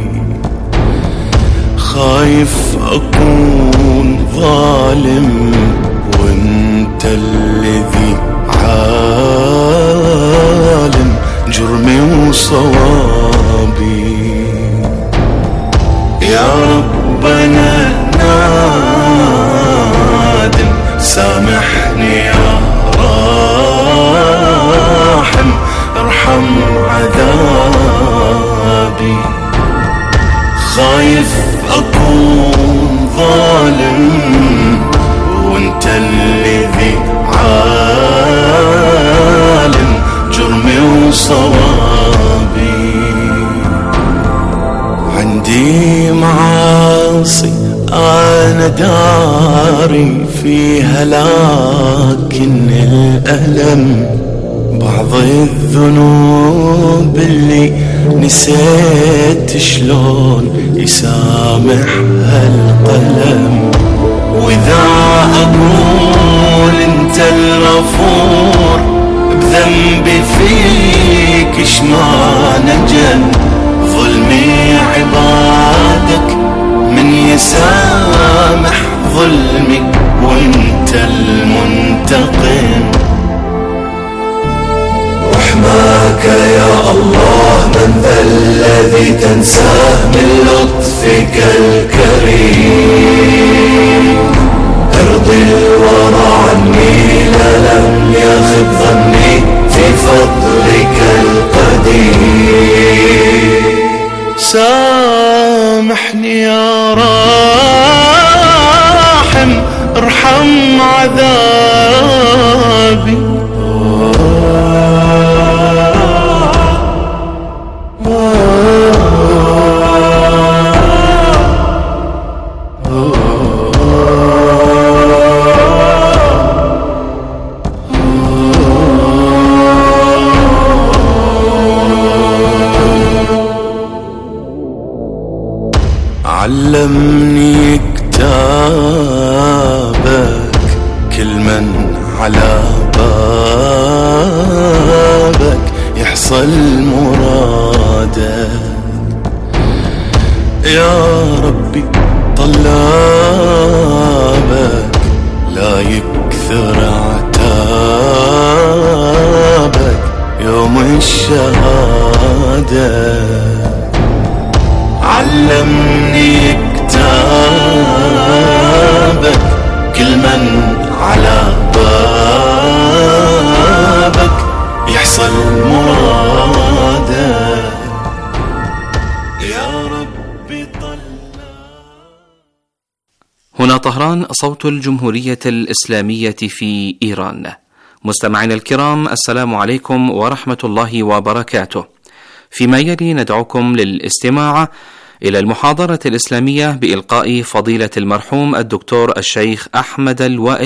خايف أكون ظالم وانت الذي عالم جرمي وصوابي. يا ربنا نادم سامحني يا راحم، ارحم عذابي، خايف أكون ظالم وانت الذي عالم جرمي وصوابي. عندي معاصي أنا داري فيها، لكن الألم بعض الذنوب اللي نسيت شلون يسامحها القلم. وإذا أقول أنت الغفور بذنبي فيك شما نجن، ظلمي عبادك من يسامح ظلمي وانت المنتقم. رحماك يا الله من ذا الذي تنساه من لطفك الكريم، ارضي الورى عني لا لم يخب ظني في فضلك القديم. سامحني يا راحم ارحم عذابي. علمني كتاب على بابك يحصل مرادك. يا ربي طلابك لا يكثر عتابك يوم الشهادة. علمني كتابك كل من على بابك يحصل مرادك. يا ربي هنا طهران، صوت الجمهورية الإسلامية في إيران. مستمعينا الكرام، السلام عليكم ورحمة الله وبركاته. فيما يلي ندعوكم للاستماع إلى المحاضرة الإسلامية بإلقاء فضيلة المرحوم الدكتور الشيخ أحمد الوائل